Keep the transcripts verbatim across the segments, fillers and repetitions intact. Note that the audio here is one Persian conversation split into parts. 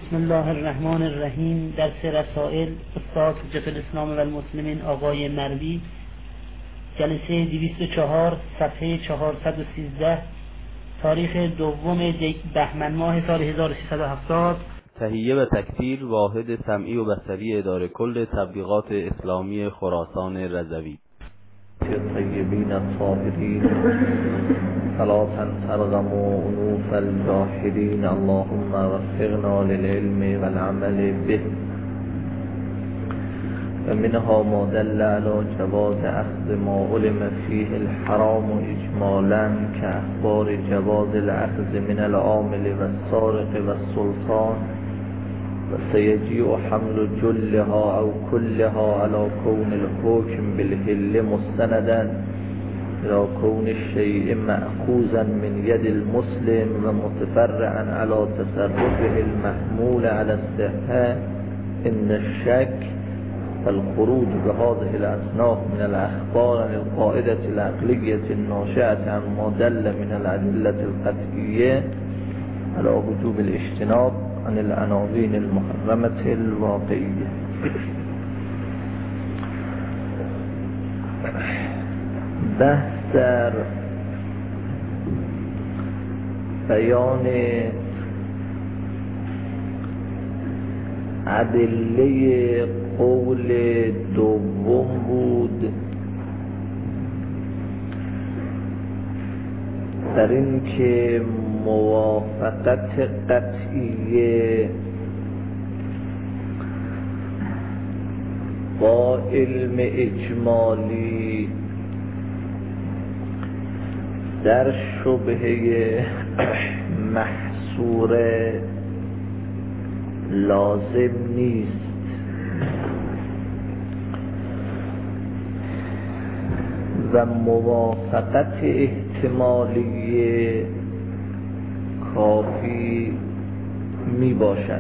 بسم الله الرحمن الرحیم. درس رسائل استاد حجت الاسلام و المسلمین آقای مروی، جلسه دویست و چهار، صفحه چهارصد و سیزده، تاریخ دوم بهمن ماه سال هزار و سیصد و هفتاد. تهیه و تکثیر واحد سمعی و بصری اداره کل تبلیغات اسلامی خراسان رضوی. طیبین الطاهرین صلاة ترغم انوف الجاهلین، اللهم وفقنا للعلم والعمل به. و منها ما دل على جواز اخذ ما علم فيه الحرام اجمالا كاخبار جواز الاخذ من العامل والسارق والسلطان، و سيجيء حمل جلها او كلها على كون الحكم بالحل مستندا الى كون الشيء مأخوذا من يد المسلم و متفرعا على تصرفه المحمول على الصحة ان الشك فالخروج بهذه الأصناف من الأخبار عن القاعدة العقلية الناشئة عن ما دل من الأدلة القطعية على وجوب الاجتناب عن العناوين المحرمة الواقعية. بحث در بیان ادله قول دوم بود، در این که موافقت قطعیه با علم اجمالی در شبهه محصور لازم نیست و موافقت احتمالی کافی می باشد.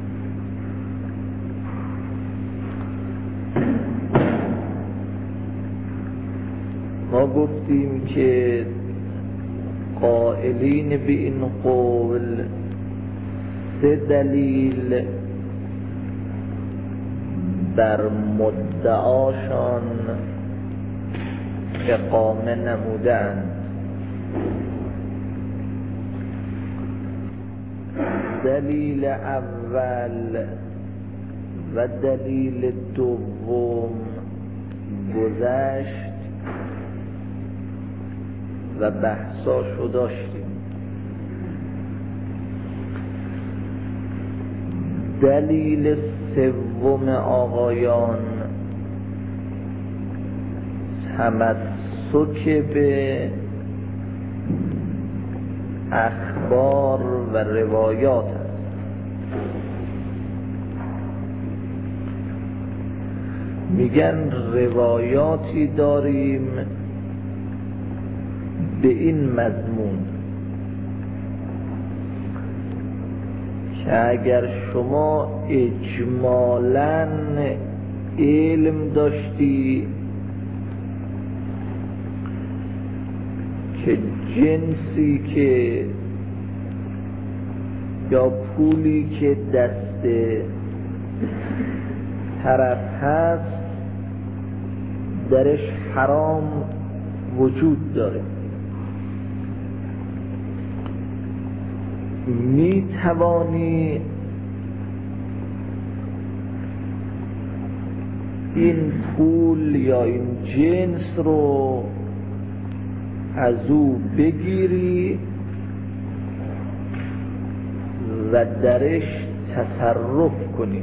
ما گفتیم که قائلین به این قول سه دلیل بر مدعاشان اقامه نمودند. دلیل اول و دلیل دوم گذشت و بحثاشو داشتیم. دلیل سوم آقایان تمسک به اخبار و روایات است. میگن روایاتی داریم به این مضمون که اگر شما اجمالاً علم داشتی که جنسی که یا پولی که دست طرف هست درش حرام وجود داره، می توانی این پول یا این جنس رو از او بگیری و درش تصرف کنی.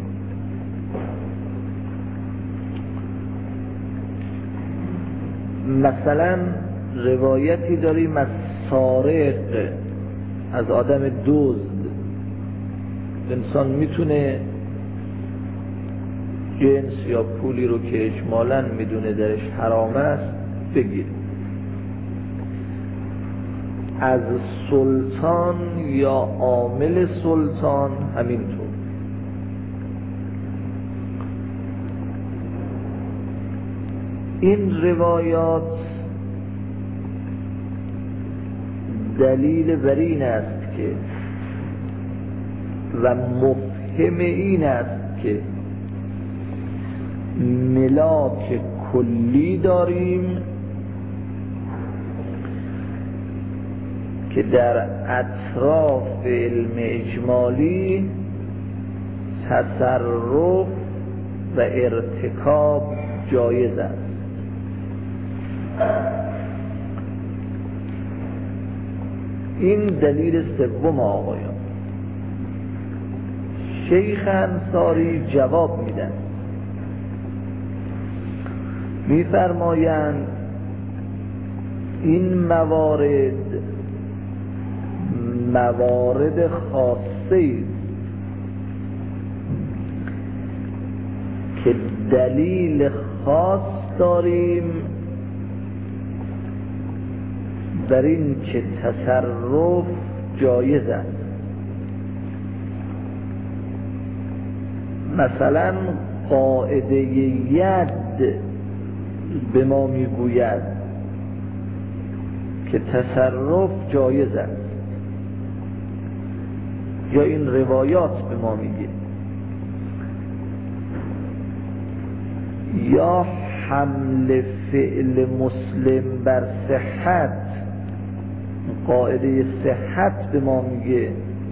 مثلا روایتی داریم از سارق، از آدم دزد. انسان میتونه جنس یا پولی رو که اجمالاً میدونه درش حرام است بگیره. از سلطان یا عامل سلطان همینطور. این روایات دلیل بر این است که و مفهوم مبهم این است که ملاک کلی داریم که در اطراف علم اجمالی تصرف و ارتکاب جایز است. این دلیل سوم آقایان. شیخ انصاری جواب میدن، میفرمایند این موارد موارد خاصه که دلیل خاص داریم در این که تصرف جایز است. مثلا قاعده ید به ما میگوید که تصرف جایز است، یا این روایات به ما میگه، یا حمل فعل مسلم بر صحت، قاعده صحت به ما میگه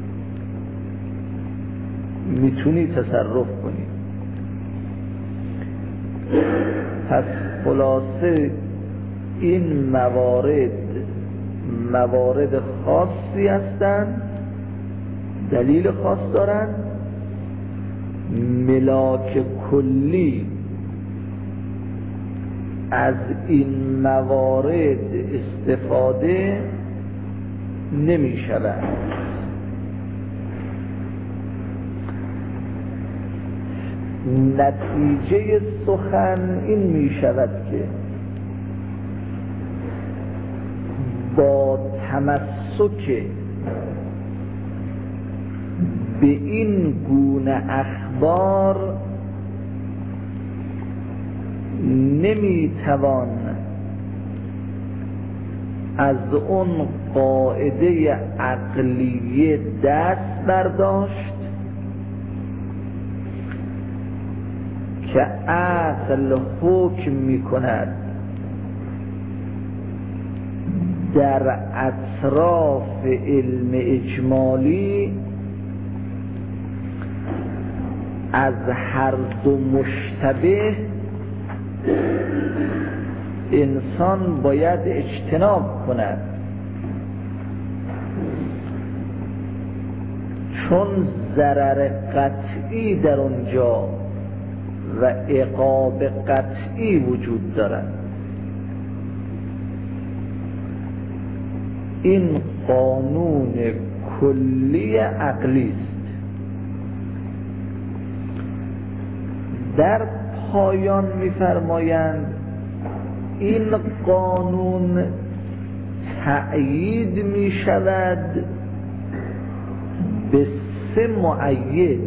میتونی تصرف کنی. پس خلاصه این موارد موارد خاصی هستند، دلیل خاص دارند، ملاک کلی از این موارد استفاده نمی شود. نتیجه سخن این می شود که با تمسک به این گونه اخبار نمی توان از اون قاعده عقلیه دست برداشت که عقل حکم می کند در اطراف علم اجمالی از هر دو مشتبه انسان باید اجتناب کند، چون ضرر قطعی در اونجا و عقاب قطعی وجود دارد. این قانون کلی عقلی است. در پایان می‌فرمایند این قانون تأیید می شود به سه مؤید.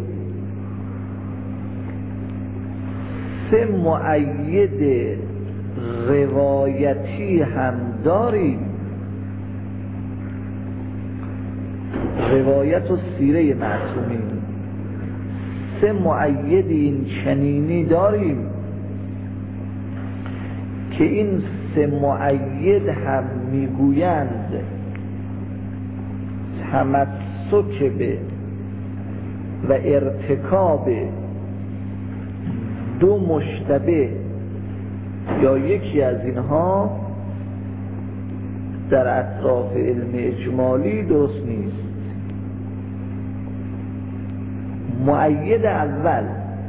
سه مؤید روایتی هم داریم، روایت و سیره معصومین. سه مؤید این چنینی داریم که این سه مؤید هم میگویند تمسک به و ارتکاب دو مشتبه یا یکی از اینها در اطراف علم اجمالی درست نیست. مؤید اول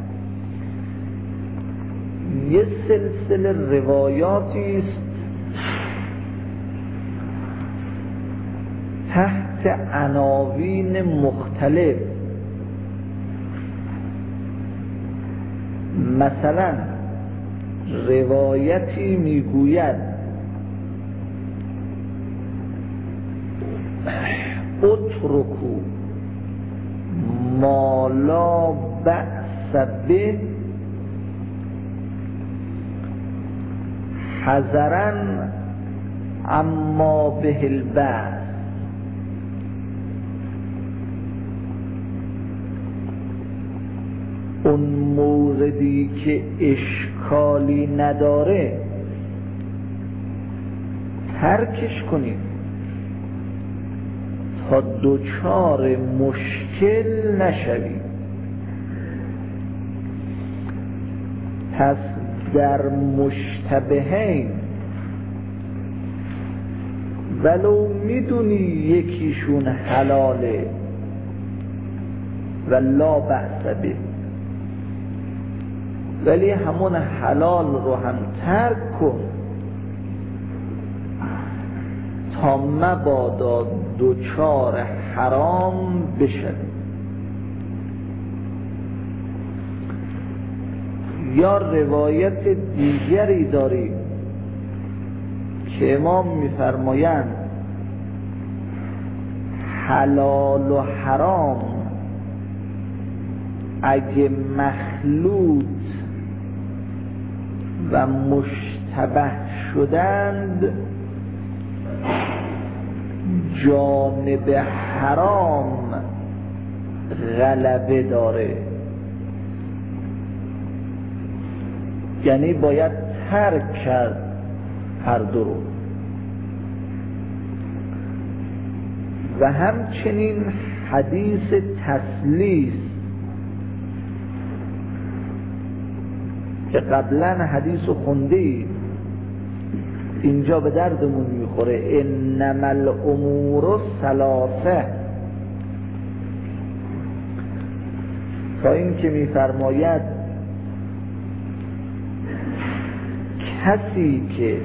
یه سلسله روایاتی است تحت عناوین مختلف، مثلا روایتی میگوید اترکو ما لا بأس به حذرا اما به البأس. اون موردی که اشکالی نداره ترکش کنیم تا دوچار مشکل نشویم. پس در مشتبهین ولو میدونی یکیشون حلاله و لا بأس به، ولی همون حلال رو هم ترک کن تا مبادا دوچار حرام بشوی. یا روایت دیگری داریم که امام میفرمایند حلال و حرام اگه مخلوط و مشتبه شدند جانب حرام غلبه داره، یعنی باید ترک کرد هر دو رو. و همچنین حدیث تسلیس که قبلا حدیث رو خوندید، اینجا به دردمون میخوره. انما الامور ثلاثه، تا این که میفرماید کسی که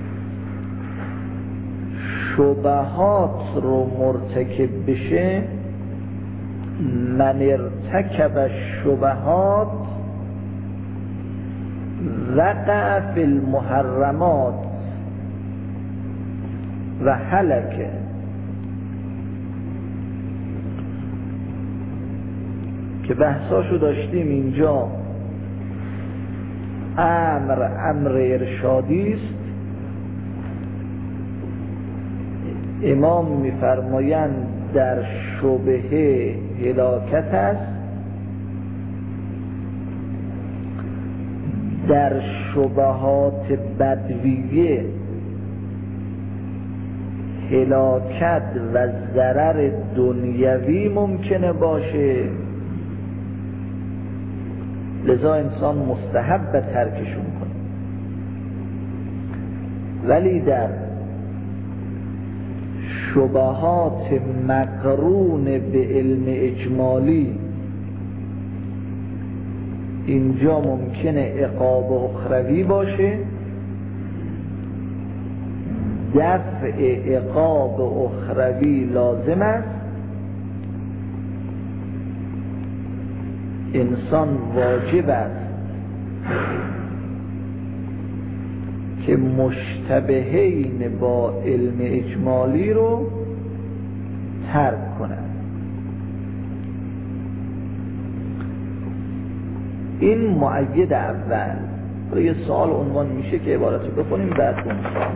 شبهات رو مرتکب بشه، من ارتکب الشبهات وقع فی المحرمات و هلکه. که بحثاشو داشتیم اینجا. امر امر ارشادی است. امام میفرمایند در شبهه هلاکت است، در شبهات بدویه هلاکت و ضرر دنیوی ممکنه باشه، لذا انسان مستحب به ترکشون کنه. ولی در شبهات مقرون به علم اجمالی اینجا ممکنه عقاب اخروی باشه، دفع عقاب اخروی لازم است. انسان واجب است که مشتبهین با علم اجمالی رو ترک کنند. این مؤید اول. یه سوال عنوان میشه که عبارت رو بخونیم بعد اون سوال.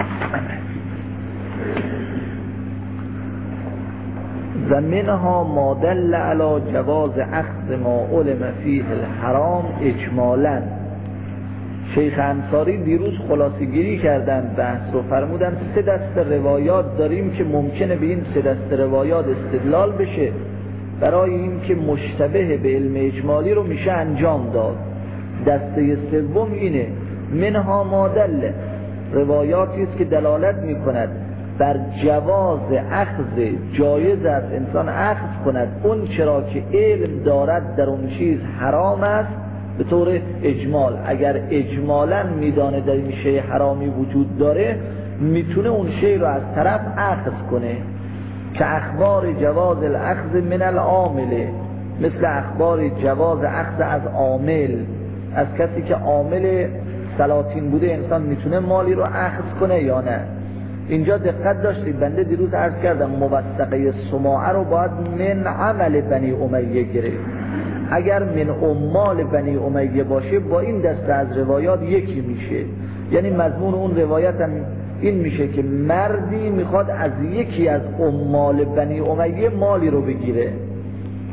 و منها ما دل علی جواز اخذ ما علم فیه الحرام اجمالا. شیخ انصاری دیروز خلاصه گیری کردن بحث رو، فرمودن سه دست روایات داریم که ممکنه به این سه دست روایات استدلال بشه برای این که مشتبه به علم اجمالی رو میشه انجام داد. دسته سوم اینه منها ما دل، روایاتی است که دلالت میکند بر جواز اخذ، جایز است انسان اخذ کند اون چرا که علم دارد در اون چیز حرام است به طور اجمال. اگر اجمالا میدانه در این شی حرامی وجود داره، میتونه اون شی رو از طرف اخذ کنه، که اخبار جواز الاخذ من العامله، مثل اخبار جواز اخذ از عامل، از کسی که عامل سلاطین بوده انسان میتونه مالی رو اخذ کنه یا نه. اینجا دقت داشتید، بنده دیروز عرض کردم موثقه سماعه رو باید من عمل بنی امیه گرفت. اگر من عمال بنی امیه باشه با این دسته از روایات یکی میشه، یعنی مضمون اون روایت هم این میشه که مردی میخواد از یکی از عمال بنی امیه مالی رو بگیره،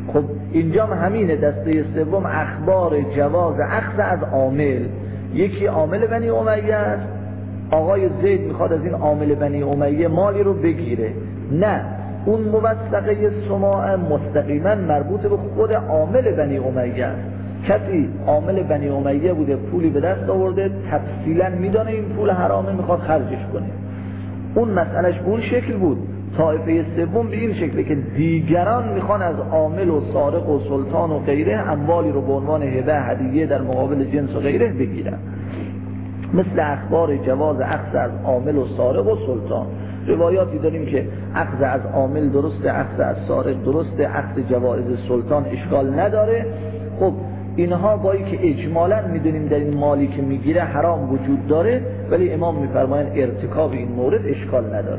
خب اینجا همینه، دسته سوم اخبار جواز اخذ از عامل. یکی عامل بنی امیه است، آقای زید میخواد از این عامل بنی امیه مالی رو بگیره. نه، اون موثقه سماع مستقیما مربوط به خود عامل بنی امیه است. کسی عامل بنی امیه بوده، پولی به دست آورده، تفصیلا میدانه این پول حرامه، میخواد خرجش کنه. اون مسئلهش به اون شکل بود. طایفه سوم به این شکله که دیگران میخوان از عامل و سارق و سلطان و غیره اموالی رو به عنوان هبه هدیه در مقابل جنس و غیره بگیرن. مثل اخبار جواز اخذ از عامل و سارق و سلطان. روایاتی داریم که اخذ از عامل درسته، اخذ از سارق درسته، اخذ جوایز سلطان اشکال نداره. خب اینها بایی که اجمالاً میدونیم در این مالی که میگیره حرام وجود داره، ولی امام میفرمایند ارتکاب این مورد اشکال نداره.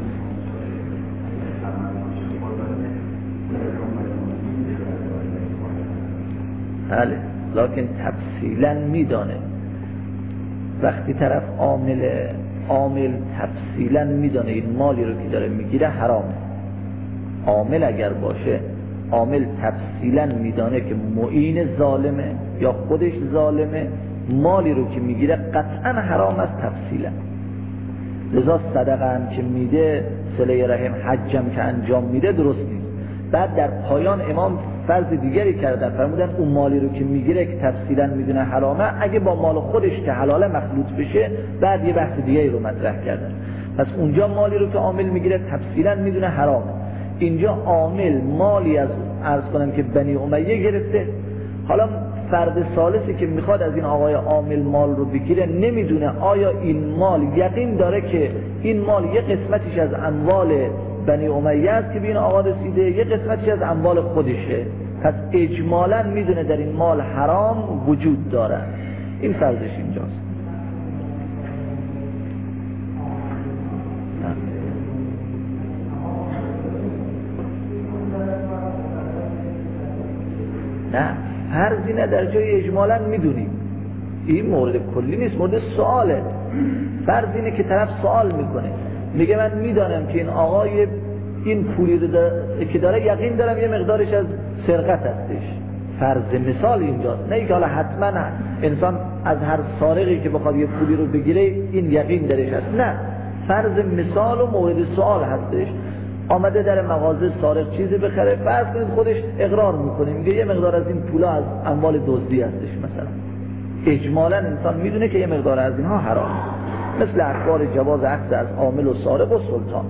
بله، لکن تفصیلاً میدانه. وقتی طرف عامل عامل تفصیلاً میدانه این مالی رو که داره میگیره حرامه. عامل اگر باشه، عامل تفصیلاً میدانه که معین ظالمه یا خودش ظالمه، مالی رو که میگیره قطعاً حرام است تفصیلاً. لذا صدقه هم که میده، صله رحم، حجم که انجام میده درست نیست. بعد در پایان امام فرض دیگری کردن، فرمودن اون مالی رو که میگیره که تفصیلا میدونه حرامه، اگه با مال خودش که حلاله مخلوط بشه، بعد یه بحث دیگری رو مطرح کردن. پس اونجا مالی رو که عامل میگیره تفصیلا میدونه حرامه. اینجا عامل مالی از عرض کنم که بنی امیه گرفته، حالا فرد ثالثی که میخواد از این آقای عامل مال رو بگیره نمیدونه آیا این مال یقین داره که این مال یه قسمتیش از اموال بنی امیه است که به این آقا رسیده، یه قسمتش از اموال خودشه. پس اجمالاً میدونه در این مال حرام وجود داره. این فرضش اینجاست. نه، فرضی نه، در جای اجمالاً میدونیم. این مورد کلی نیست، مورد سواله. فرض اینه که طرف سوال میکنه، میگه من میدانم که این آقای این پولی رو داره که داره، یقین دارم یه مقدارش از سرقت هستش. فرض مثال اینجاست، نه اینکه حالا حتما انسان از هر سارقی که بخواد یه پولی رو بگیره این یقین درش هست. نه، فرض مثال و مورد سوال هستش. آمده در مغازه سارق چیزی بخره، فرض کنید خودش اقرار میکنه، میگه یه مقدار از این پولا از اموال دزدی هستش مثلا. اجمالا انسان میدونه که یه مقدار از اینها حرام، مثل اخبار جواز اخذ از عامل و سارق و سلطان.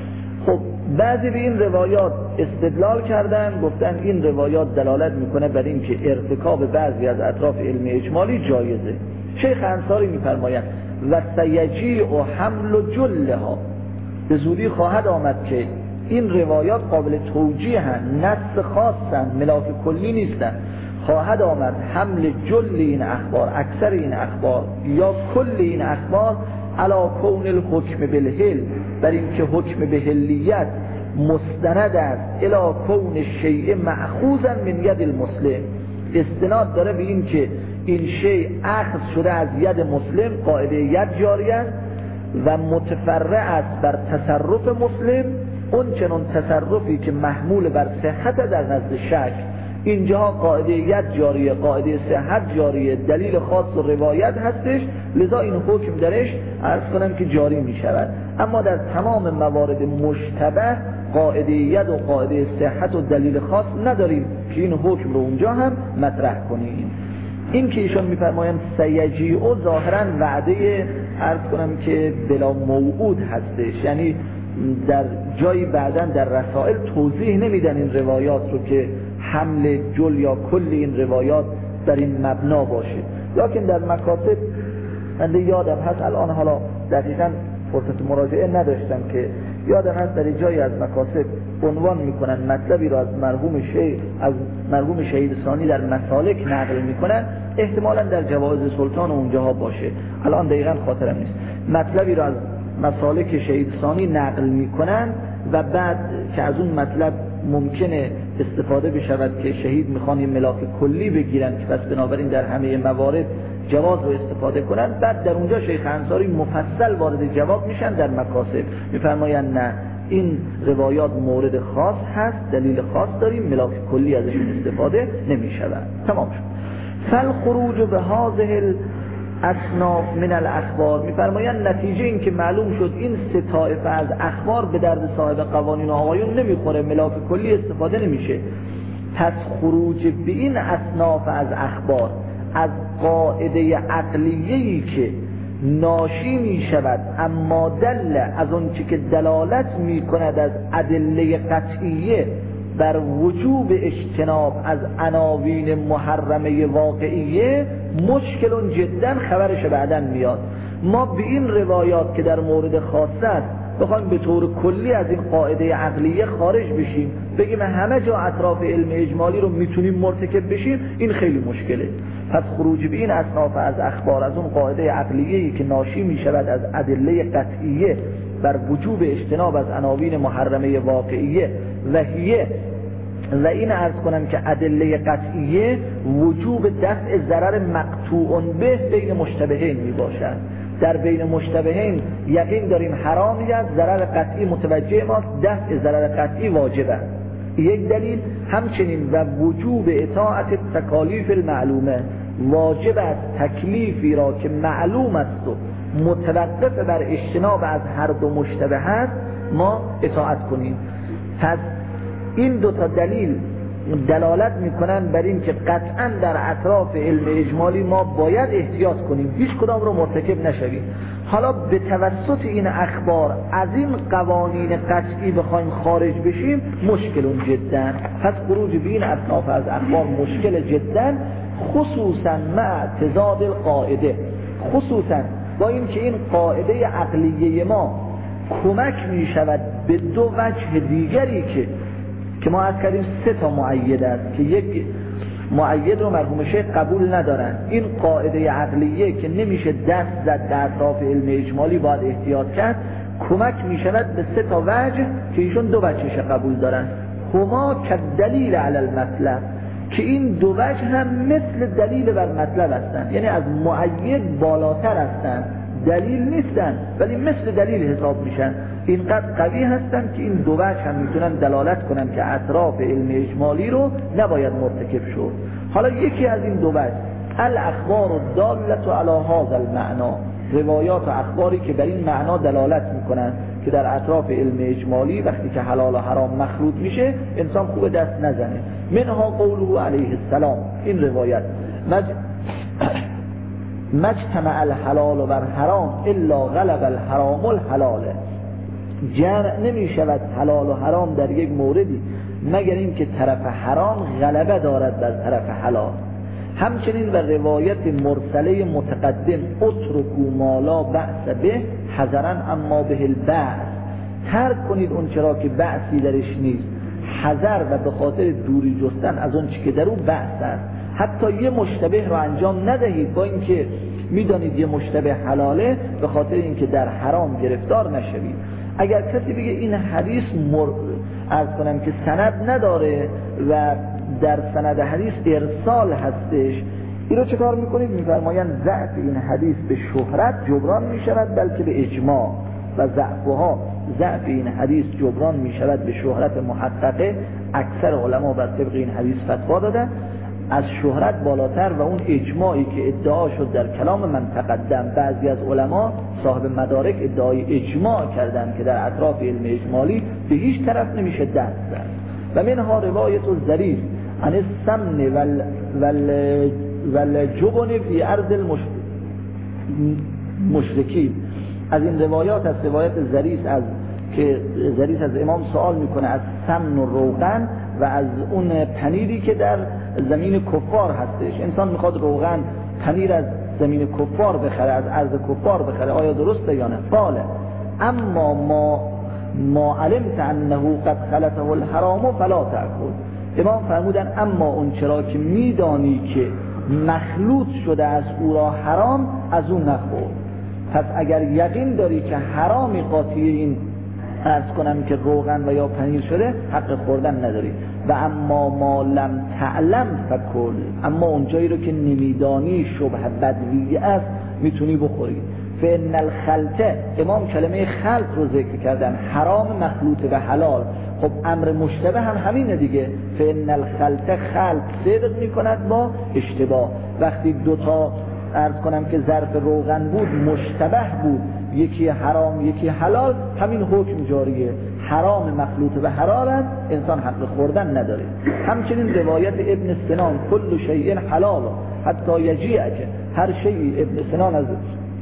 خب بعضی به این روایات استدلال کردن، گفتن این روایات دلالت میکنه بر این که ارتکاب بعضی از اطراف علم اجمالی جایزه. شیخ انصاری میفرمایند و سیجیع و حمل و جلها، به زودی خواهد آمد که این روایات قابل توجیهن، نص خاصن، ملاک کلی نیستن. خواهد آمد حمل جل این اخبار، اکثر این اخبار یا کل این اخبار، علا کون الحکم بالحل، بر این که حکم به حلیت مستند است الی کون شیء مأخوذا من ید المسلم، استناد داره به این که این شیء اخذ شده از ید مسلم، قاعده ید جاری است و متفرع است بر تصرف مسلم، اون چنون تصرفی که محمول بر صحت در نزد شک. اینجا قاعده ید جاریه، قاعده صحت جاریه، دلیل خاص و روایت هستش، لذا این حکم درش عرض کنم که جاری می شود. اما در تمام موارد مشتبه قاعده ید و قاعده صحت و دلیل خاص نداریم که این حکم رو اونجا هم مطرح کنیم. این که ایشان میفرمایند سیجیع و ظاهرا وعده عرض کنم که بلا موعود هستش، یعنی در جایی بعداً در رسائل توضیح نمیدن این روایات رو که حمل جل یا کل این روایات در این مبنا باشه. لکن در مکاتب من یادم هست، الان حالا دقیقاً فرصت مراجعه نداشتم که یادم هست در جایی از مکاتب عنوان میکنن مطلبی رو از مرحوم شیخ از مرحوم شهید ثانی در مسالک نقل میکنن، احتمالاً در جواز سلطان و اونجاها باشه، الان دقیقاً خاطرم نیست. مطلبی رو از مسالک شهید ثانی نقل میکنن و بعد که از اون مطلب ممکنه استفاده بشود که شهید میخوان یه ملاک کلی بگیرن که پس بنابراین در همه موارد جواز رو استفاده کنن، بعد در اونجا شیخ انصاری مفصل وارد جواب میشن در مکاسب، میفرمایند نه، این روایات مورد خاص هست، دلیل خاص داریم، ملاک کلی ازشون استفاده نمی شود. تمام شد. فالخروج به هذه اصناف من الاخبار، میفرمایند نتیجه این که معلوم شد این سه طایفه از اخبار به درد صاحب قوانین و آقایون نمیخوره، ملاک کلی استفاده نمیشه. پس خروج به این اصناف از اخبار از قاعده عقلیه‌ای که ناشی می شود اما دل از اون چی که دلالت می کند از ادله قطعیه بر وجوب اجتناب از عناوین محرمه واقعیه، مشکل جدا خبرش بعدن میاد. ما به این روایات که در مورد خاص است بخوایم به طور کلی از این قاعده عقلیه خارج بشیم، بگیم همه جا اطراف علم اجمالی رو میتونیم مرتکب بشیم، این خیلی مشکله. پس خروج به این اصناف از اخبار از اون قاعده عقلیه‌ای که ناشی میشود از ادله قطعیه بر وجوب اجتناب از عناوین محرمه واقعیه و هیه، و این عرض کنم که ادله قطعیه وجوب دفع ضرر مقطوع به بین مشتبهین می باشد. در بین مشتبهین یقین داریم حرامی است، ضرر قطعی متوجه ماست، دفع ضرر قطعی واجبه. یک دلیل. همچنین و وجوب اطاعت تکالیف المعلومه، واجب است تکلیفی را که معلوم است و متوقف بر اجتناب از هر دو مشتبه است ما اطاعت کنیم. پس این دو تا دلیل دلالت میکنن بر این که قطعا در اطراف علم اجمالی ما باید احتیاط کنیم، هیچ کدام رو مرتکب نشویم. حالا به توسط این اخبار از این قوانین قطعی بخوایم خارج بشیم مشکل جدا. پس خروج به این اصناف از اخبار مشکل جدا، خصوصا مع تضاد القاعده، خصوصا با این که این قاعده عقلیه ما کمک می شود به دو وجه دیگری که که ما از کردیم سه تا مؤید است که یک مؤید رو مرحوم شیخ قبول ندارن. این قاعده عقلیه که نمیشه دست زد در اطراف علم اجمالی، باید احتیاط کرد، کمک می شود به سه تا وجه که ایشون دو وجهش قبول دارن. هما که دلیل علی المطلب، که این دو وجه هم مثل دلیل بر مطلب هستند، یعنی از مؤید بالاتر هستند، دلیل نیستن ولی مثل دلیل حساب میشن. اینقدر قوی هستن که این دو وجه هم میتونن دلالت کنن که اطراف علم اجمالی رو نباید مرتکب شد. حالا یکی از این دو وجه الاخبار الدالة علی هذا المعنا، روایات و اخباری که بر این معنا دلالت میکنن که در اطراف علم اجمالی وقتی که حلال و حرام مخلوط میشه انسان خوب دست نزنه. منها قوله علیه السلام، این روایت مج... مجتمع الحلال و حرام الا غلب الحرام الحلال، جمع نمی شود حلال و حرام در یک موردی مگر این که طرف حرام غلبه دارد بر طرف حلال. همچنین و روایت مرسله متقدم اترکوا ما لا بأس به حذرا اما به البأس، ترک کنید اون چرا که بأسی درش نیست، حذر و به خاطر دوری جستن از اون چی که در اون بأس است. حتی یه مشتبه رو انجام ندهید با اینکه میدانید یه مشتبه حلاله، به خاطر اینکه در حرام گرفتار نشوید. اگر کسی بگه این حدیث مر... عرض کنم که سند نداره و در سند حدیث ارسال هستش، این رو چه کار میکنید؟ میفرمایند ضعف این حدیث به شهرت جبران میشود بلکه به اجماع، و ضعفها ضعف این حدیث جبران میشود به شهرت محققه. اکثر علما بر طبق این حدیث فتوا دادن از شهرت بالاتر و اون اجماعی که ادعا شد در کلام من تقدم. بعضی از علما صاحب مدارک ادعای اجماع کردند که در اطراف علم اجمالی به هیچ طرف نمیشه دست زد. و منها روایت الزریف عن السمن وال وال والجبن فی ارض المشرکین. از این روایات از روایت زریف از که زریف از امام سوال میکنه از سمن و روغن و از اون پنیری که در زمین کفار هستش. انسان میخواد روغن پنیر از زمین کفار بخره، از ارض کفار بخره، آیا درسته یا نه؟ باله. اما ما ما علمت انه قد خلطه الحرام فلا تأکل. امام فرمودن اما اون چرا که میدانی که مخلوط شده از او را حرام، از اون نخور. پس اگر یقین داری که حرامی قاطی این عرض کنم که روغن و یا پنیر شده، حق خوردن نداری. و اما ما لم تعلم فکل، اما اونجایی رو که نمیدانی شبه بدوی است میتونی بخوری. فإن الخلطه، امام کلمه خلط رو ذکر کردن، حرام مخلوط به حلال. خب امر مشتبه هم همینه دیگه، فإن الخلطه، خلط صدق میکند با اشتباه. وقتی دوتا عرض کنم که ظرف روغن بود مشتبه بود، یکی حرام یکی حلال، همین حکم جاریه، حرام مخلوط به حلال انسان حق خوردن نداره. همچنین روایت ابن سنان کل شیء حلال حتی یجیعک، هر شیء، ابن سنان از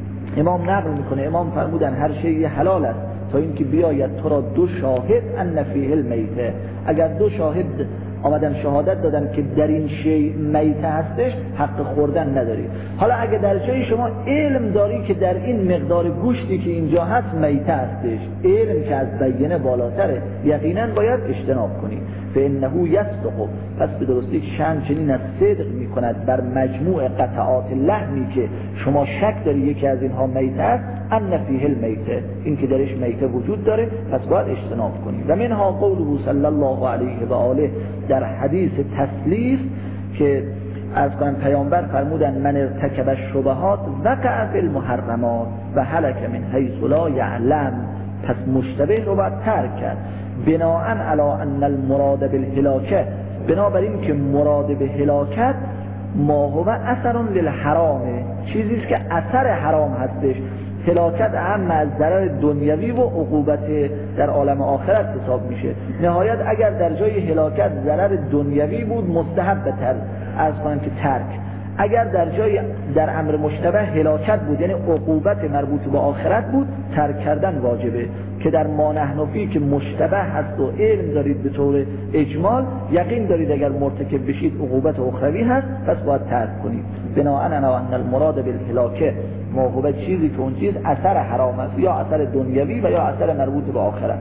امام نقل میکنه، امام فرمودن هر شیء حلال است تا اینکه بیاید تو را دو شاهد ان فیه المیته، اگر دو شاهد آمدن شهادت دادن که در این شیء میته هستش، حق خوردن نداری. حالا اگه در جای شما علم داری که در این مقدار گوشتی که اینجا هست میته هستش، علم که از بینه بالاتره، یقینا باید اجتناب کنی. فانه یصدق، پس به درستی شن چنین از صدق میکند بر مجموع قطعات لحمی که شما شک داری یکی از اینها میته است، ان فیه المیته، این که درش میته وجود داره، پس باید اجتناب کنی. و منها قوله صلی الله علیه و آله در حدیث تسلیس که از کنم پیامبر فرمودن من ارتکب الشبهات وقع فی المحرمات و هلک من حیث لا یعلم، پس مشتبه رو باید ترک کرد. بناءً علی ان المراد بالهلاکه، بنابراین که مراد به هلاکت ما هو اثر للحرامه، چیزی است که اثر حرام هستش. هلاکت اهم از ضرر دنیوی و عقوبت در عالم آخرت حساب میشه. نهایت اگر در جای هلاکت ضرر دنیوی بود مستحب تر از کنم که ترک، اگر در جای در امر مشتبه هلاکت بود یعنی عقوبت مربوط به آخرت بود، ترک کردن واجبه. که در ما نحن فیه که مشتبه هست و علم دارید به طور اجمال، یقین دارید اگر مرتکب بشید عقوبت اخروی هست، پس باید ترک کنید. بناءً علی ان المراد بالهلاکه ما هو چیزی که اون چیز اثر حرام است، یا اثر دنیوی و یا اثر مربوط به آخرت.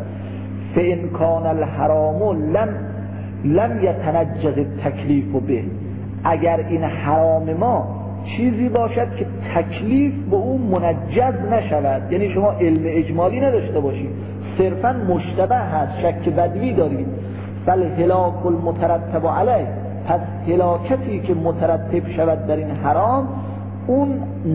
فإن کان الحرام لم لم یتنجز التکلیف به، اگر این حرام ما چیزی باشد که تکلیف به اون منجز نشود، یعنی شما علم اجمالی نداشته باشید، صرفا مشتبه هست، شک بدوی دارید، فالهلاک المترتب علیه، پس هلاکتی که مترتب شود در این حرام اون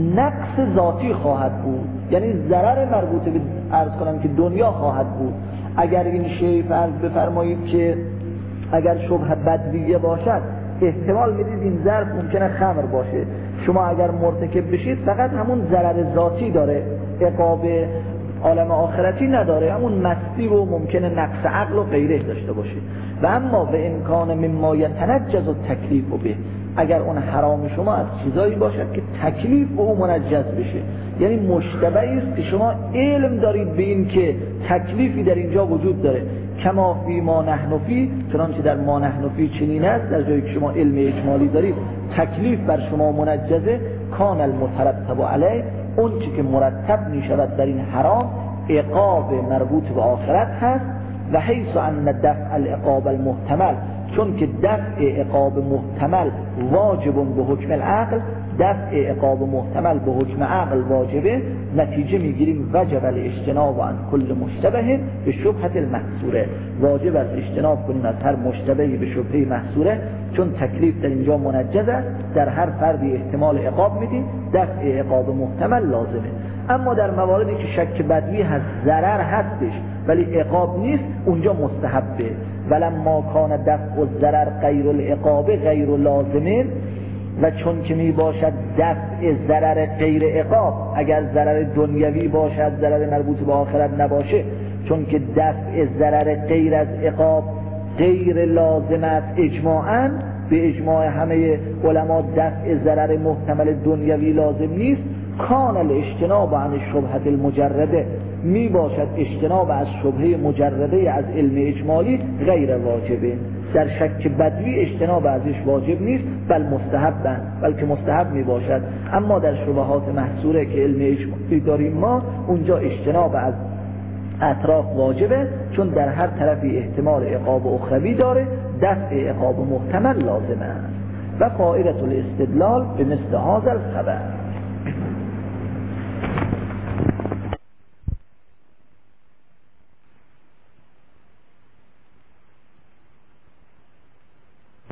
نقص ذاتی خواهد بود، یعنی ضرر مربوط به عرض کنم که دنیا خواهد بود. اگر این شی فرض بفرمایید که اگر شبه بدویه باشد، احتمال میدید این ظرف ممکنه خمر باشه، شما اگر مرتکب بشید فقط همون ضرر ذاتی داره، عقاب عالم آخرتی نداره، همون مستی و ممکنه نقص عقل و غیره داشته باشه. و اما به امکان مما یتنجز التکلیف به، اگر اون حرام شما از چیزایی باشد که تکلیف به اون منجز بشه، یعنی مشتبه است که شما علم دارید به این که تکلیفی در اینجا وجود داره، کما فی ما نحن فی، چنانچه در ما نحن فی چنین است، در جایی که شما علم اجمالی دارید تکلیف بر شما منجزه، کان المترتب علیه، اون چی که مرتب می شود در این حرام عقاب مربوط به آخرت هست. و حیث ان دفع العقاب المحتمل، چون که دفع عقاب محتمل واجب به حکم العقل، دفع عقاب محتمل به حکم عقل واجبه، نتیجه میگیریم وجب الاجتناب عن کل مشتبه به شبهه المحصوره، واجب است اجتناب کنیم از هر مشتبهی به شبهه محصوره، چون تکلیف در اینجا منجز است، در هر فردی احتمال عقاب میدیم، دفع عقاب محتمل لازمه. اما در مواردی که شک بدوی هست، ضرر هستش ولی عقاب نیست، اونجا مستحبه. ولما کان دفع الضرر غیر العقاب غیر لازمه، و چون که می باشد دفع ضرر غیر عقاب، اگر ضرر دنیوی باشد ضرر مربوط به آخرت نباشه، چون که دفع ضرر غیر از عقاب غیر لازمت اجماعاً، به اجماع همه علما دفع ضرر محتمل دنیوی لازم نیست، کان الاجتناب عن الشبهه المجرده، می باشد اجتناب از شبهه مجرده از علم اجمالی غیر واجبه. در شک بدوی اجتناب ازش واجب نیست، بل مستحب، بلکه مستحب می باشد. اما در شبهات محصوره که علم اجمالی داریم ما، اونجا اجتناب از اطراف واجبه، چون در هر طرفی احتمال عقاب اخروی داره، دفع عقاب محتمل لازمه است. و فائدة الاستدلال به مثل هذا الخبر.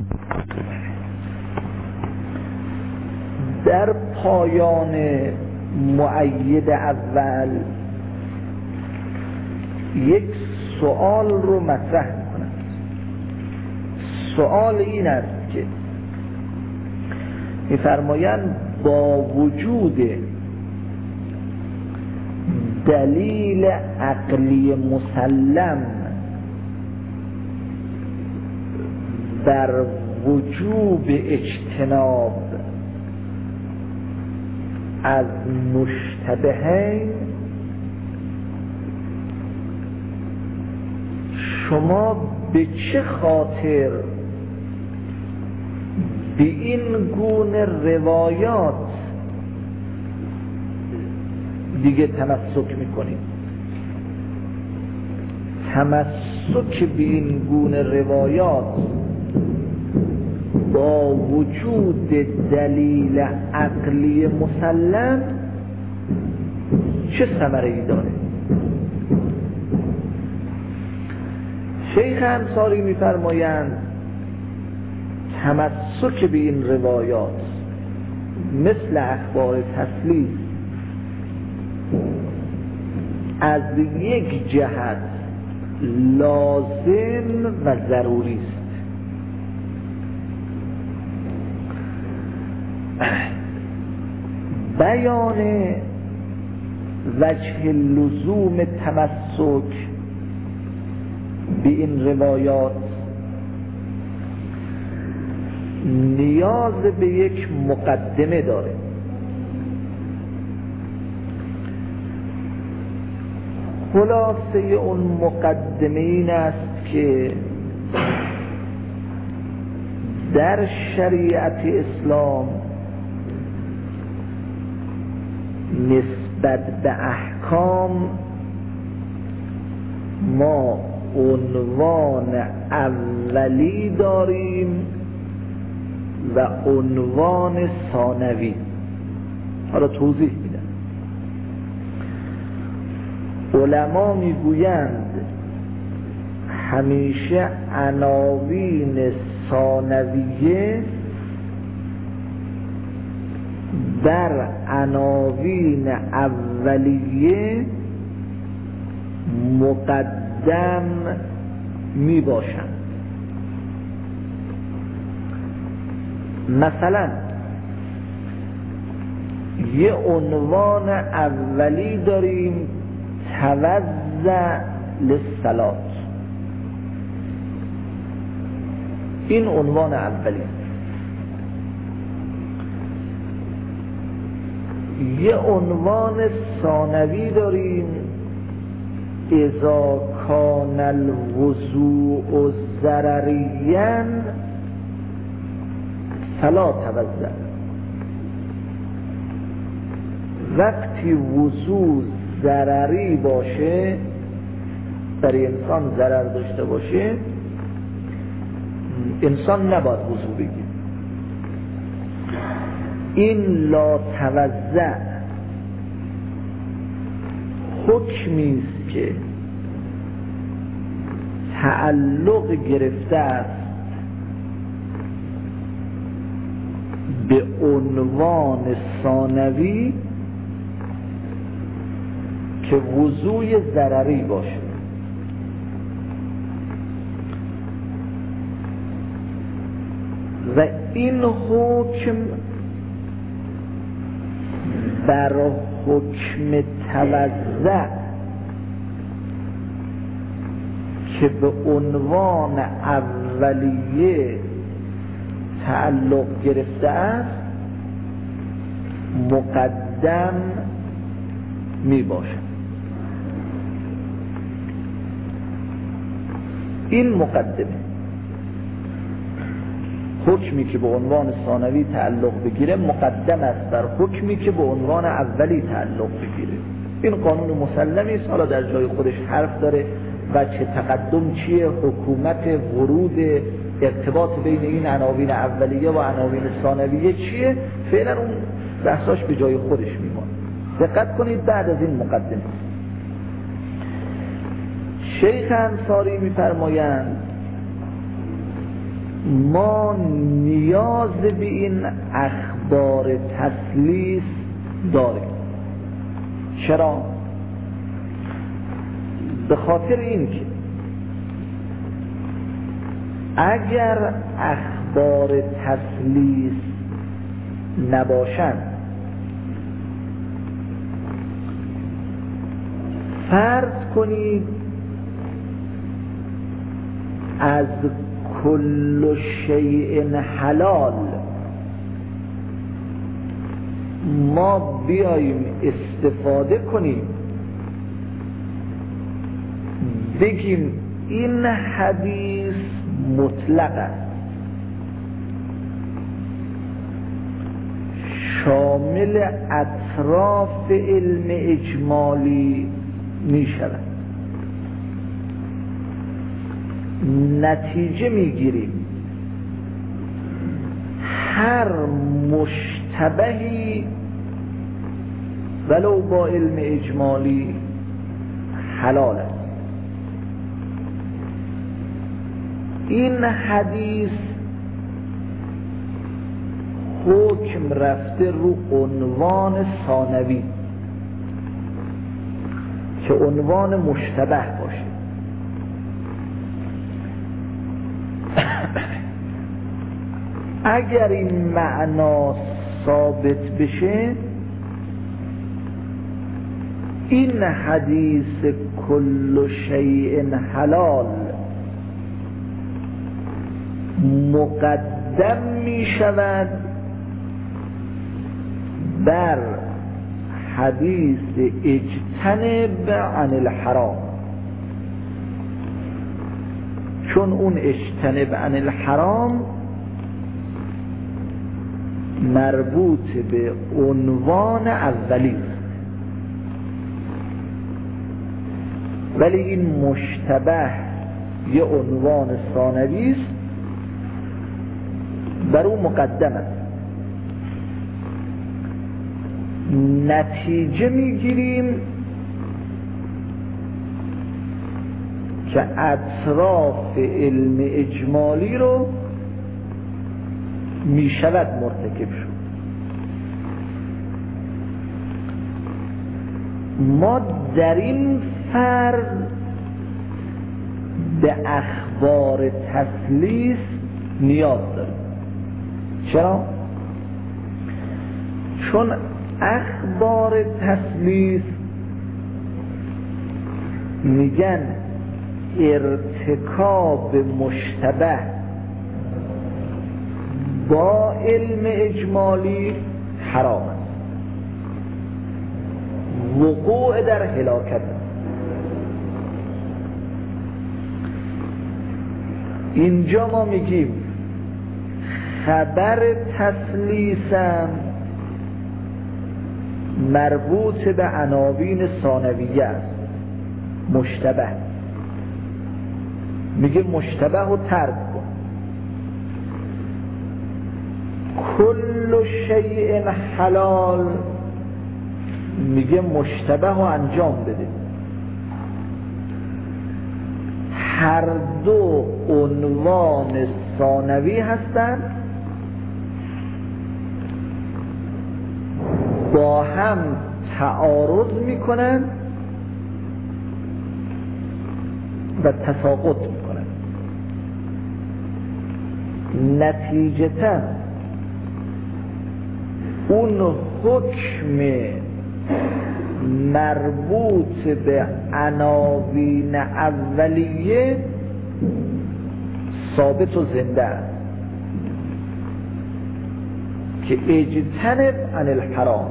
در پایان مؤید اول یک سوال رو مطرح میکنند. سوال این است که میفرمایند با وجود دلیل عقلی مسلم بر وجوب اجتناب از مشتبهین، شما به چه خاطر به این گونه روایات دیگه تمسک میکنید؟ تمسک به این گونه روایات با وجود دلیل عقلی مسلم چه ثمره‌ای داره؟ شیخ انصاری می‌فرمایند تمسک به این روایات مثل اخبار تسلیث از یک جهت لازم و ضروری است. بیان وجه لزوم تمسک به این روایات نیاز به یک مقدمه داره. خلاصه اون مقدمه این است که در شریعت اسلام نسبت به احکام ما عنوان اولی داریم و عنوان ثانوی. حالا توضیح میدم. علما میگویند همیشه عناوین ثانویه در عناوین اولیه مقدم می باشند. مثلا یه عنوان اولی داریم توضع للصلاة، این عنوان اولی. یه عنوان ثانوی داریم اذا کان الوضوء ضرریا فلا توضأ. وقتی وضوء ضرری باشه، برای انسان ضرر داشته باشه، انسان نباید وضوء بگیره. این لا توضأ حکمی است که تعلق گرفته است به عنوان ثانوی که وضوء ضرری باشه. و این حکم بر حکم توضأ که به عنوان اولیه تعلق گرفته است مقدم می باشد. این مقدمه حکمی که به عنوان ثانوی تعلق بگیره مقدم است بر حکمی که به عنوان اولی تعلق بگیره. این قانون مسلمی است. حالا در جای خودش حرف داره و چه تقدم چیه، حکومت ورود ارتباط بین این عناوین اولیه و عناوین ثانویه چیه، فعلا اون بحثاش به جای خودش میمونه. دقت کنید بعد از این مقدمه شیخ انصاری میفرمایند ما نیاز به این اخبار تسلیث داریم. چرا؟ به خاطر این که اگر اخبار تثلیث نباشند، فرض کنید از کل شیء حلال ما بیاییم استفاده کنیم، بگیم این حدیث مطلق است، شامل اطراف علم اجمالی می شود، نتیجه می گیریم هر مشتبهی ولو با علم اجمالی حلال است. این حدیث حکم رفته رو عنوان ثانوی که عنوان مشتبه باشه. اگر این معنا ثابت بشه، این حدیث کل شیء حلال مقدم می شود بر حدیث اجتنب عن الحرام، چون اون اجتنب عن الحرام مربوط به عنوان اولی است، ولی این مشتبه یه عنوان ثانوی است بر اون مقدم است. نتیجه میگیریم که اطراف علم اجمالی رو میشود مرتکب شد. ما در این فرض به اخبار تثلیث نیاز داریم. چرا؟ چون اخبار تثلیث میگن ارتکاب مشتبه با علم اجمالی حرام است، وقوع در هلاکت است. اینجا ما میگیم خبر تثلیثم مربوط به عناوین ثانویه است، مشتبه. میگه مشتبه رو ترک کن، کل شیء حلال میگه مشتبه رو انجام بده. هر دو عنوان ثانوی هستند، با هم تعارض میکنن و تساقط میکنن. نتیجتا اون حکم مربوط به عناوین اولیه ثابت و زنده است که اجتنب عن الحرام.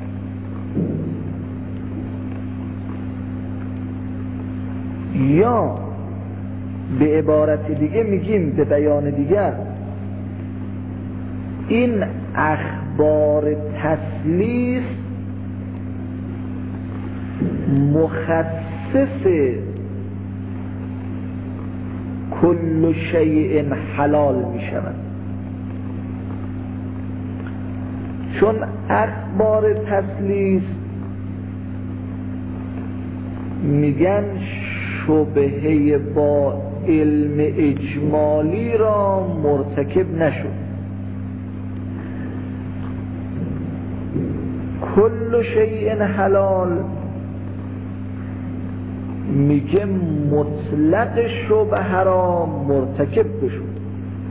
یا به عبارت دیگه میگیم، به بیان دیگر، این اخبار تثلیث مخصص کل شیء حلال می شود، چون اخبار تثلیث میگن شبهه با علم اجمالی را مرتکب نشد. کل شیء حلال میگه مطلق شبهه را مرتکب بشود،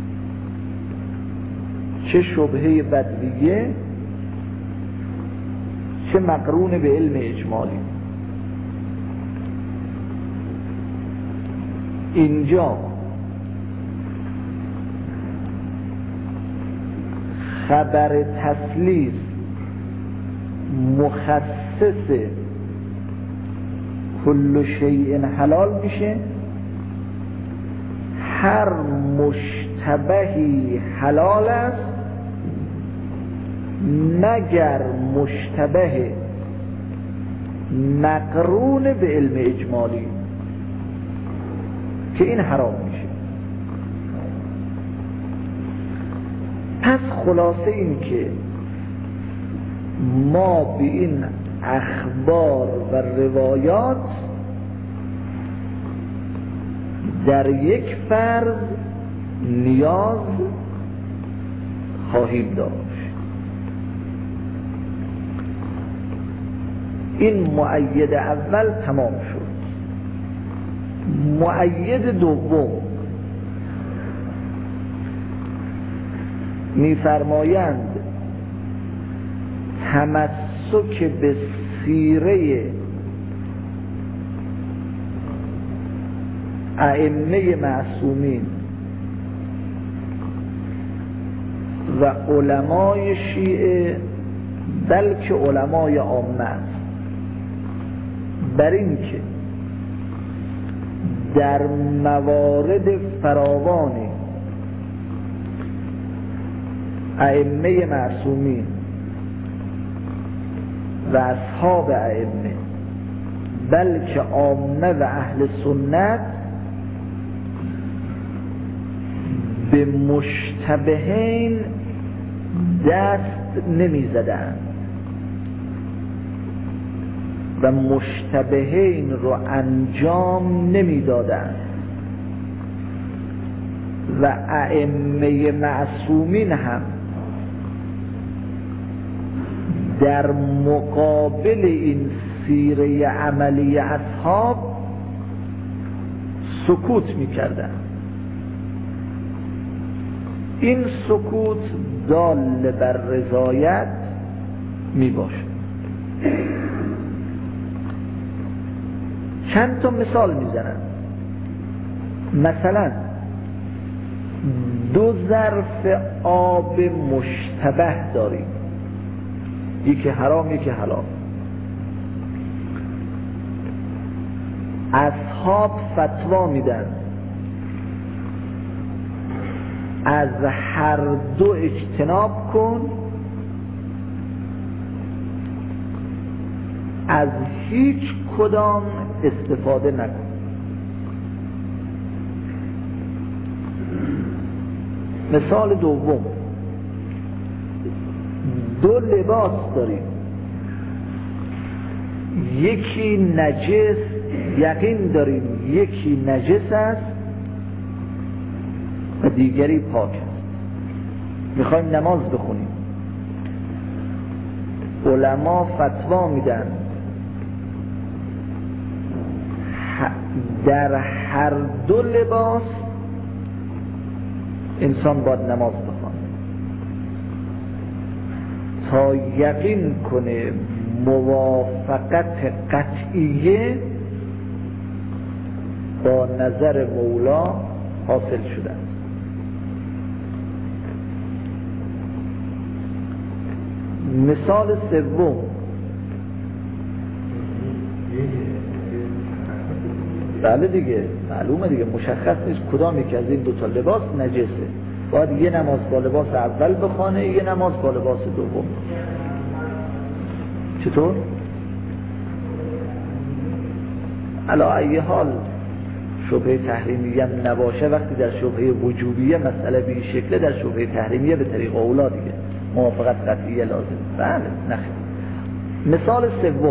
چه شبهه بدویه چه مقرون به علم اجمالی. اینجا خبر تسلیس مخصص کل شیء حلال میشه، هر مشتبهی حلال است مگر مشتبه مقرون به علم اجمالی که این حرام میشه. پس خلاصه این که ما به این اخبار و روایات در یک فرض نیاز خواهیم داشت. این مؤید اول تمام شد. مؤید دوم می‌فرمایند تمسک به سیره ائمه معصومین و علمای شیعه بلکه علمای عامه است بر این که در موارد فراوانی ائمه معصومین و اصحاب ائمه بلکه عامه و اهل سنت به مشتبهین دست نمی زدند و مشتبهین رو انجام نمی دادند و ائمه معصومین هم در مقابل این سیره عملی اصحاب سکوت می کردند. این سکوت دال بر رضایت می باشد. چند تا مثال می زنند. مثلا دو ظرف آب مشتبه داریم، یکی حرام یکی حلال. اصحاب فتوا میدن از هر دو اجتناب کن، از هیچ کدام استفاده نکن. مثال دوم، دو لباس داریم، یکی نجس یقین داریم یکی نجس است و دیگری پاک است. میخوایم نماز بخونیم، علما فتوا میدن در هر دو لباس انسان باید نماز بخونه تا یقین کنه موافقت قطعیه با نظر مولا حاصل شده. مثال سوم، بله دیگه معلومه دیگه، مشخص نیست کدامی که از این دو تا لباس نجسه، باید یه نماز با لباس اول بخونه یه نماز با لباس دوم. چطور؟ علی ای حال شبهه تحریمیه هم نباشه، وقتی در شبهه وجوبیه مسئله به این شکله، در شبهه تحریمیه به طریق اولا دیگه موافقت قطعیه لازم. بله نخیر. مثال سوم،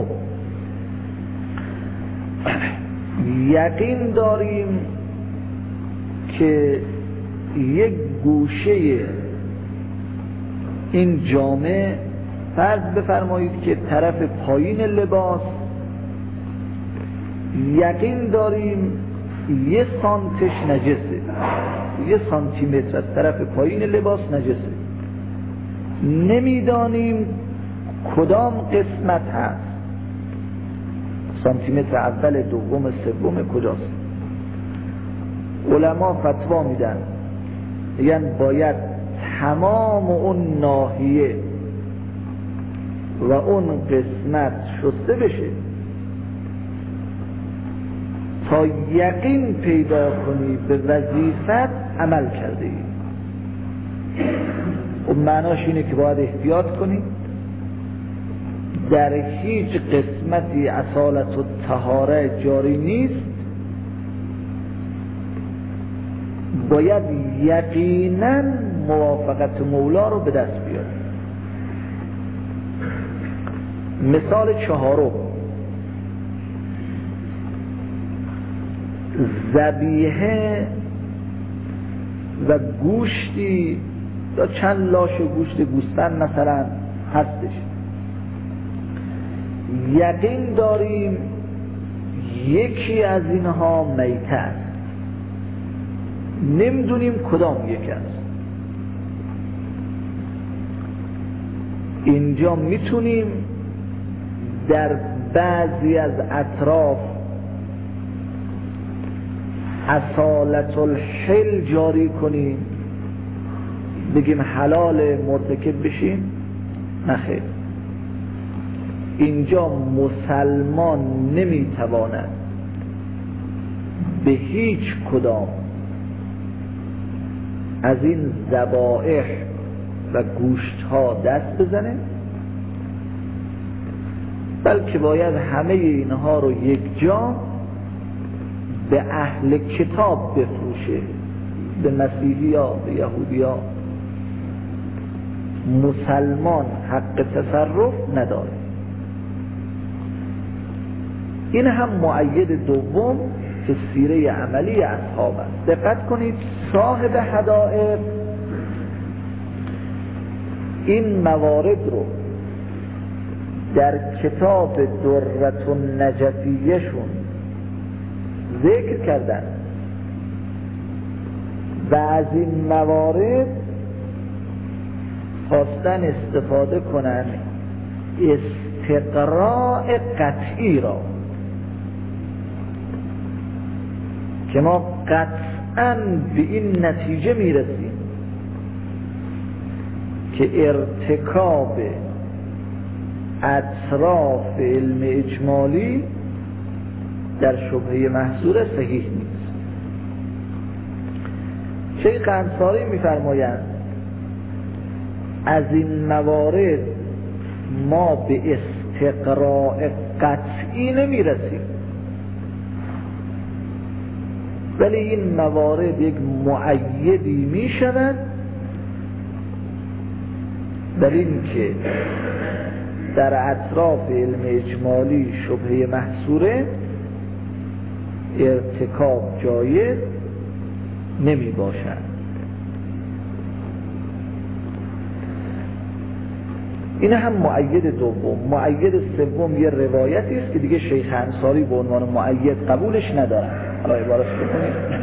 یقین داریم که یک گوشه این جامعه، فرض بفرمایید که طرف پایین لباس یقین داریم یه سانتش نجسه، یه سانتیمتر از طرف پایین لباس نجسه، نمیدانیم کدام قسمت هست، سانتیمتر اول، دوم، سوم کجاست. علما فتوا میدن میگن باید تمام اون ناحیه و اون قسمت شسته بشه تا یقین پیدا کنی به وظیفت عمل کرده ای. و معناش اینه که باید احتیاط کنی در هیچ قسمتی اصالت و طهاره جاری نیست، باید یقینا موافقت مولا رو به دست بیاری. مثال چهارم، ذبیحه و گوشتی یا چند لاش گوشت گوسفند مثلا هستش، یقین داریم یکی از اینها میته است، نمیدونیم کدام یک است. اینجا میتونیم در بعضی از اطراف اصالت الحل جاری کنیم، بگیم حلال مرتکب بشیم؟ نخیر. اینجا مسلمان نمیتواند به هیچ کدام از این ذبائح و گوشت ها دست بزنه، بلکه باید همه اینها رو یک جا به اهل کتاب بفروشه، به مسیحی ها، به یهودی ها. مسلمان حق تصرف نداره. این هم مؤید دوم که سیره عملی اصحاب است. دقت کنید، صاحب حدائق این موارد رو در کتاب درة النجفیه شون ذکر کردن و از این موارد خواستن استفاده کنن استقراء قطعی را که ما قطعاً به این نتیجه میرسیم که ارتکاب اطراف علم اجمالی در شبهه محظور صحیح نیست. شیخ انصاری میفرمایند از این موارد ما به استقراء قطعی نمیرسیم، ولی این موارد یک مؤیدی میشوند در این که در اطراف علم اجمالی شبهه محصوره ارتکاب جایز نمی باشد. این هم مؤید دوم. مؤید سوم یه روایتی است که دیگه شیخ انصاری به عنوان مؤید قبولش ندارن. حالا عبارش بکنید: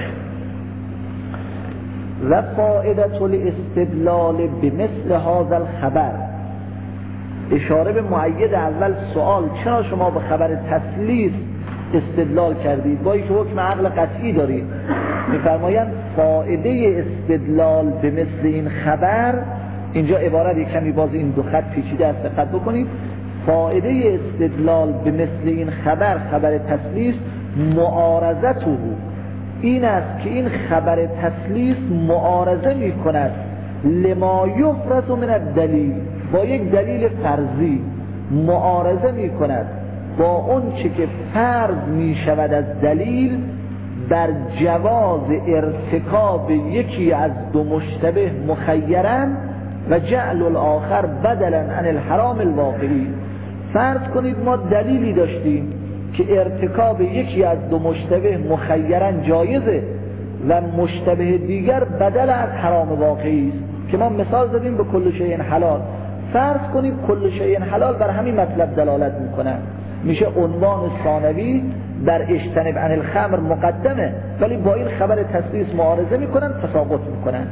و فائدة الاستدلال بمثل هذا الخبر. اشاره به مؤید اول. سوال: چرا شما به خبر تسلیس استدلال کردید با اینکه حکم عقل قطعی دارید؟ میفرمایند فائده استدلال به مثل این خبر، اینجا عبارت یک کمی باز این دو خط پیچیده است، دقت بکنید. فائده استدلال به مثل این خبر، خبر تسلیس، معارضته، این است که این خبر تسلیس معارضه می کند لما یفرض من الدلیل، با یک دلیل فرضی معارضه می کند با اون چه که فرض می شود از دلیل بر جواز ارتکاب یکی از دو مشتبه مخیرا و جعل الاخر بدلا عن الحرام الواقعی. فرض کنید ما دلیلی داشتیم که ارتکاب یکی از دو مشتبه مخیرا جایزه و مشتبه دیگر بدل از حرام واقعی است، که ما مثال زدیم به کل شیء حلال. فرض کنید کل شیء حلال بر همین مطلب دلالت میکنه، میشه عنوان ثانوی بر اجتنب عن الخمر مقدمه، ولی با این خبر تسلیس معارضه میکنن، تساقط میکنن.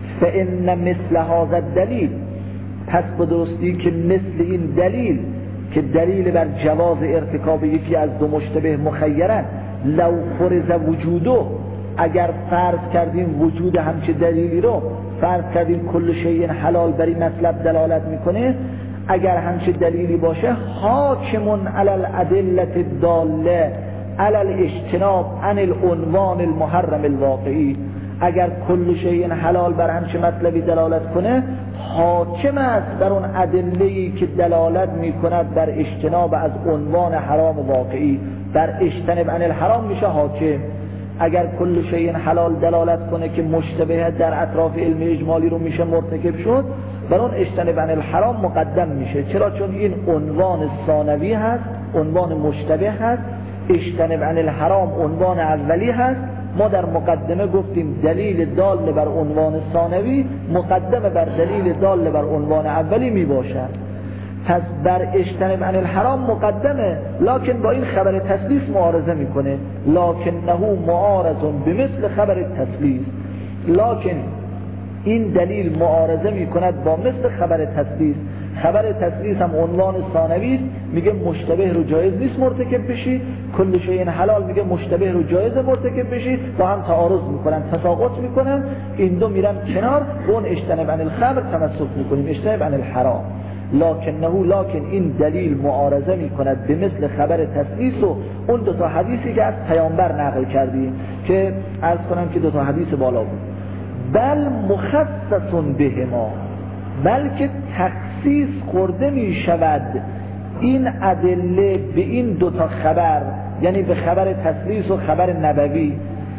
فان مثل هذا الدلیل، پس به درستی که مثل این دلیل که دلیل بر جواز ارتکاب یکی از دو مشتبه مخیرن، لو فرض وجوده، اگر فرض کردیم وجود همچه دلیلی رو، فرض کردیم کل شیء حلال بر این مطلب دلالت میکنه، اگر همچه دلیلی باشه، حاکم علی الادله الداله علی الاجتناب عن العنوان المحرم الواقعی، اگر کل شیء حلال بر همچه مطلبی دلالت کنه، حاکم است بر اون ادله‌ای که دلالت میکند بر اجتناب از عنوان حرام واقعی. بر اجتناب عن الحرام میشه حاکم. اگر کل شیء حلال دلالت کنه که مشتبه در اطراف علم اجمالی رو میشه مرتکب شد، بر اون اجتناب عن الحرام مقدم میشه. چرا؟ چون این عنوان ثانوی هست، عنوان مشتبه هست. اجتناب عن الحرام عنوان اولی هست. ما در مقدمه گفتیم دلیل دال بر عنوان ثانوی مقدمه بر دلیل دال بر عنوان اولی می باشد. پس بر اجتناب عن الحرام مقدمه، لکن با این خبر تسلیس معارضه میکنه. لکنه معارض بمثل خبر تسلیس، لکن این دلیل معارضه میکند با مثل خبر تسلیس. خبر تسلیس هم عنوان ثانوی، میگه مشتبه رو جایز نیست مرتکب بشی، کل شیء حلال میگه مشتبه رو جایز مرتکب بشی، با هم تعارض میکنن، تساقط میکنن، این دو میرن کنار، به اون اجتناب عن الخمر تمسک میکنیم، اجتناب عن الحرام. لکنه لکن این دلیل معارضه میکند به مثل خبر تسلیس و اون دو تا حدیثی که از پیامبر نقل کردیم، که عرض کنم که دو تا حدیث بالا بود. بل مخصص بهما، بلکه تخصیص خورده می شود این ادله به این دو تا خبر، یعنی به خبر تسلیس و خبر نبوی.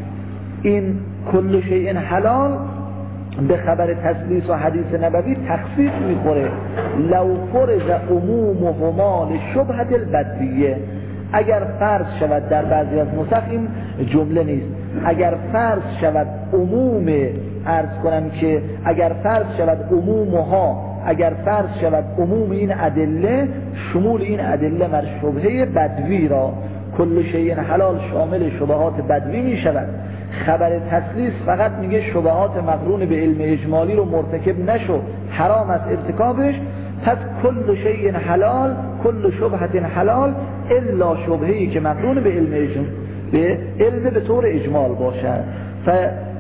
این کل شیء حلال به خبر تسلیس و حدیث نبوی تخصیص میخوره. لو فرض عمومهما لشبهة البدویه، اگر فرض شود، در بعضی از نسخ این جمله نیست، اگر فرض شود عموم، عرض کنم که اگر فرض شود عمومها، اگر فرض شود عموم این ادله، شمول این ادله بر شبهه بدوی را، کل شیء حلال شامل شبهات بدوی می شود. خبر تسلیس فقط میگه شبهات مقرون به علم اجمالی رو مرتکب نشو، حرام از ارتکابش. پس کل شیء حلال، کل شبهه حلال الا شبهه‌ای که مقرون به علم اجمالی، به علم به طور اجمال باشد. ف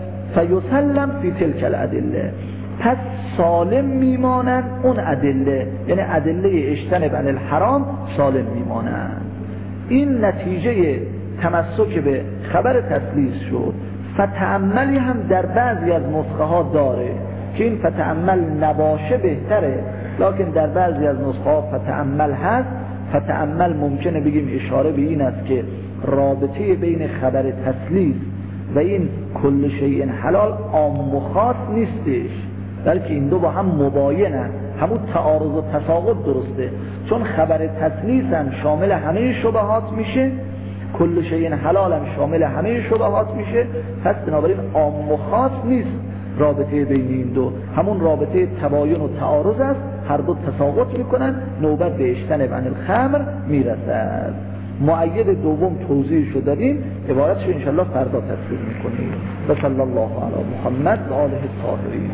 فیسلم فی تلک الادله، پس سالم میمانند اون ادله، یعنی ادله اجتناب عن الحرام سالم میمانند. این نتیجه تمسک به خبر تسلیس شد. فتأملی هم در بعضی از نسخه ها داره که این فتأمل نباشه بهتره، لکن در بعضی از نسخه ها فتأمل هست. فتأمل ممکنه بگیم اشاره به این است که رابطه بین خبر تسلیس و این کل شیء حلال عام و خاص نیستش، بلکه این دو با هم مباینن، همون تعارض و تساقط درسته. چون خبر تسلیس هم شامل همه شبهات میشه، کل شیء حلال هم شامل همه شبهات میشه، پس بنابراین عام و خاص نیست رابطه بین این دو، همون رابطه تباین و تعارض است، هر دو تساقط میکنن، نوبت به اجتناب عن الخمر میرسد. مؤید دوم توضیح شو دادیم، عبارتش رو انشاءالله فردا تفسیر میکنیم. و صلی الله علی محمد و آله الطاهرین.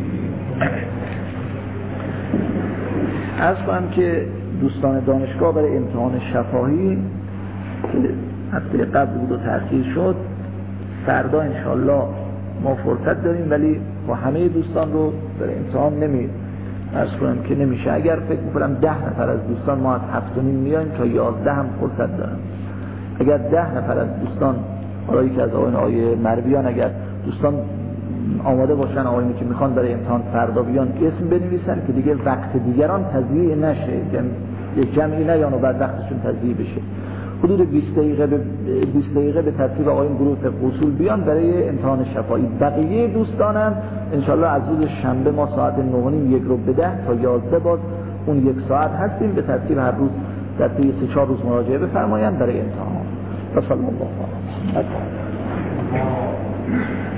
عرض کنم که دوستان دانشگاه برای امتحان شفاهی که هفته قبل بود و تأخیر شد، فردا انشاءالله ما فرصت داریم، ولی با همه دوستان رو برای امتحان نمی عرض کنم که نمیشه. اگر فکر میکنم ده نفر از دوستان، ما از هفت و نیم میایم تا یازده هم فرصت دارم، اگر ده نفر از دوستان، آرایی که از آقایان آقای مرویان، اگر دوستان آماده باشن، آقایانی که میخوان برای امتحان فردا بیان اسم بنویسن که دیگه وقت دیگران تضییع نشه، یک جمعی نیان و بعد وقتشون تضییع بشه. حدود بیست دقیقه به بیست دقیقه به ترتیب آقایان گروه فقه اصول بیان برای امتحان شفاهی. بقیه دوستانم انشالله از روز شنبه ما ساعت نه و نیم یک رو به ده تا یازده باز اون یک ساعت هستیم، به ترتیب هر روز در طی سه چهار روز مراجعه بفرمایند برای امتحان. و صلی الله علیه و آله.